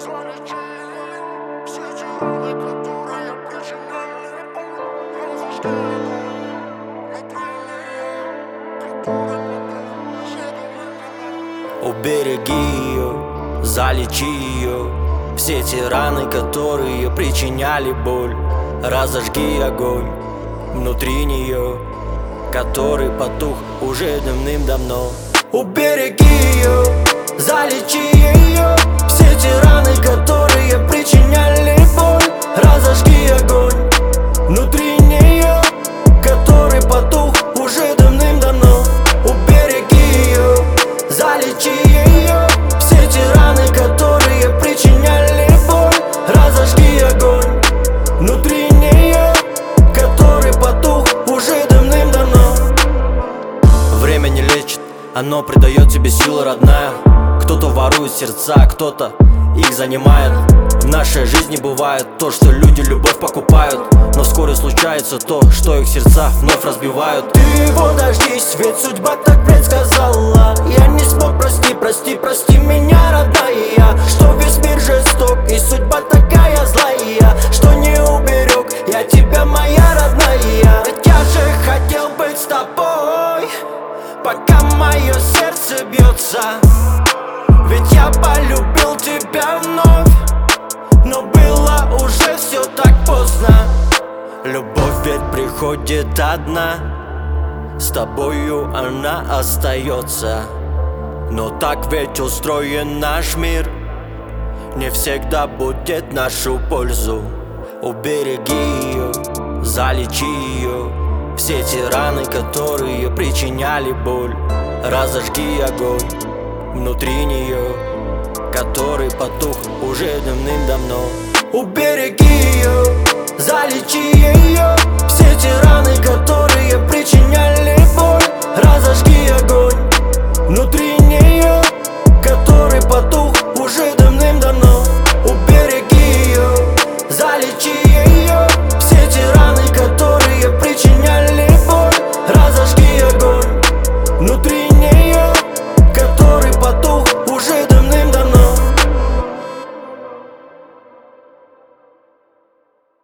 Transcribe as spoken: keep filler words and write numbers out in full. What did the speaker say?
Залечи все эти раны, которые причиняли боль. Разожги Убереги ее, залечи ее. Все те раны, которые причиняли боль. Разожги огонь внутри нее, который потух уже давным-давно. Убереги ее, залечи ее. Все те раны, которые причиняли боль. Разожги огонь внутри нее, который потух уже давным-давно. Убереги ее, залечи ее. Все те раны, которые причиняли боль. Разожги огонь внутри нее, который потух уже давным-давно. Время не лечит, оно придает тебе силы, родная. Кто-то ворует сердца, кто-то их занимает. В нашей жизни бывает то, что люди любовь покупают, но вскоре случается то, что их сердца вновь разбивают. Ты его дождись, ведь судьба так предсказала. Я не смог, прости, прости, прости меня, родная. Что весь мир жесток и судьба такая злая, что не уберег я тебя, моя родная. Ведь я же хотел быть с тобой, пока мое сердце бьется. Ведь я полюбил тебя вновь, но было уже все так поздно. Любовь ведь приходит одна, с тобою она остается. Но так ведь устроен наш мир, не всегда будет в нашу пользу. Убереги ее, залечи ее. Все те раны, которые причиняли боль. Разожги огонь внутри нее, который потух уже давным-давно. Убереги ее, залечи ее. Все те раны,